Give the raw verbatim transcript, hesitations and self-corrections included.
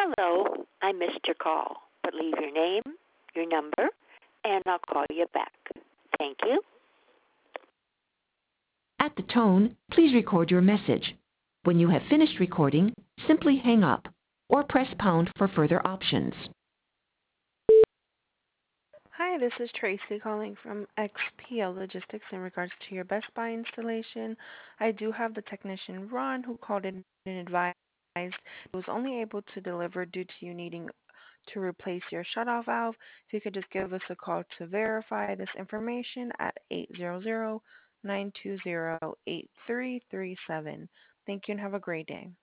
Hello, I missed your call, but leave your name, your number, and I'll call you back. Thank you. At the tone, please record your message. When you have finished recording, simply hang up or press pound for further options. Hi, this is Tracy calling from X P L Logistics in regards to your Best Buy installation. I do have the technician Ron who called in and advised he was only able to deliver due to you needing to replace your shutoff valve. If you could just give us a call to verify this information at eight hundred, nine two zero, eight three three seven. Thank you and have a great day.